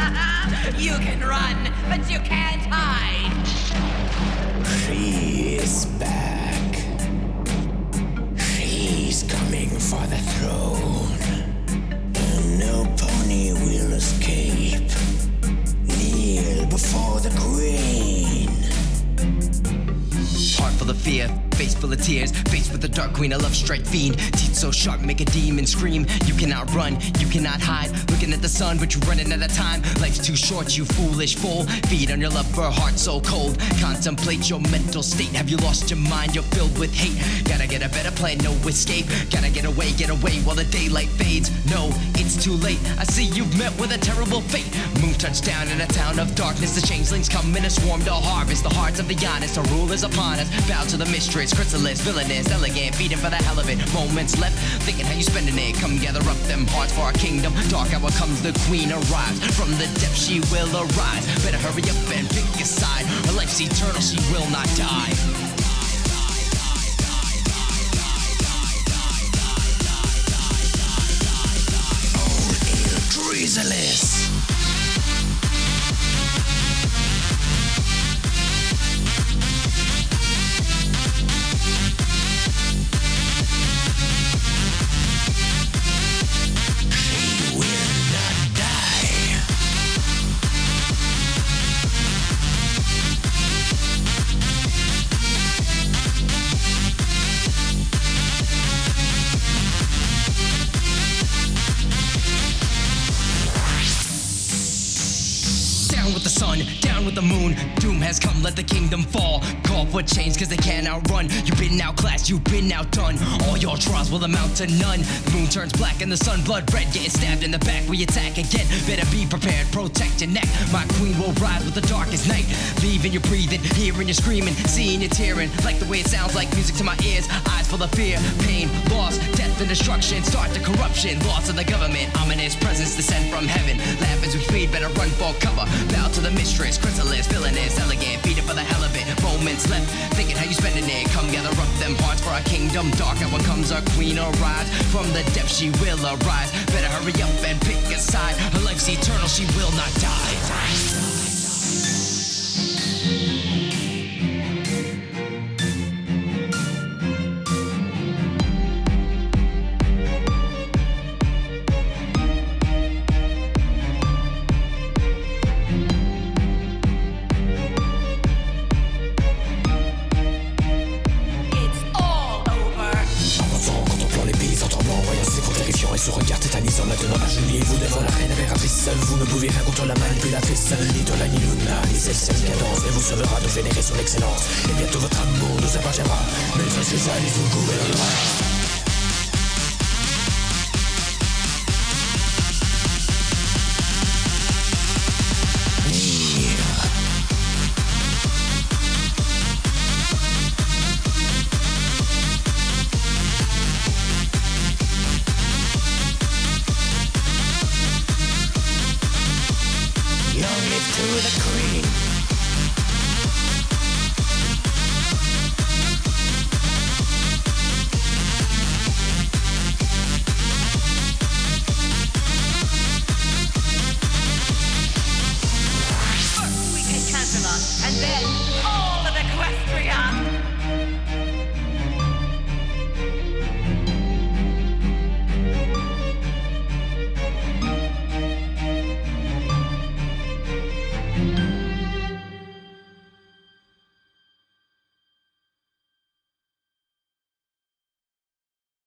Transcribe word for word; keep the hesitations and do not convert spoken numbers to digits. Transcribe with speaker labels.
Speaker 1: You can run, but you can't hide.
Speaker 2: She is back. She's coming for the throne. And no pony will escape. Kneel before the queen.
Speaker 3: Heart full of fear, face full of tears, faced with the dark queen, a love strike fiend. Teeth so sharp, make a demon scream. You cannot run, you cannot hide. Looking at the sun, but you running out of time. Life's too short, you foolish fool. Feed on your love for a heart so cold. Contemplate your mental state. Have you lost your mind? You're filled with hate. Gotta get a better plan, no escape. Gotta get away, get away while the daylight fades. No, it's too late. I see you've met with a terrible fate. Moon touched down in a town of darkness. The changelings come in a swarm to harvest the hearts of the honest. The rule is upon us. Bow to the mistress, chrysalis, villainous, elegant, feeding for the hell of it. Moments left, thinking how you spending it. Come gather up them hearts for our kingdom. Dark hour comes, the queen arrives. From the depths she will arise. Better hurry up and pick a side. Her life's eternal, she will not die.
Speaker 2: Old Chrysalis.
Speaker 3: Down with the sun, down with the moon. Doom has come, let the kingdom fall. Call for change cause they can't outrun. You've been outclassed, you've been outdone. All your trials will amount to none. The moon turns black and the sun blood red. Getting stabbed in the back, we attack again. Better be prepared, protect your neck. My queen will rise with the darkest night. Leaving you breathing, hearing you screaming, seeing you tearing. Like the way it sounds like music to my ears. Eyes full of fear, pain, loss, death and destruction. Start the corruption, loss of the government. Ominous presence descend from heaven. Laugh as we feed, better run for cover. Bow to the mistress, chrysalis, villainous, elegant, feed it for the hell of it. Moments left, thinking how you spending it. Come gather up them hearts for our kingdom. Dark hour comes, our queen arrives. From the depths she will arise. Better hurry up and pick a side. Her life's eternal, she will not die.
Speaker 2: Et ce regard tétanisant maintenant agenouillez-vous devant la reine impératrice. Seul vous ne pouvez rien contre la manipulatrice. Ni Tola ni Luna, ni celle qui cadence. Et vous sauvera de vénérer son excellence. Et bientôt votre amour nous appartiendra. Maître César, il vous gouvernera. To the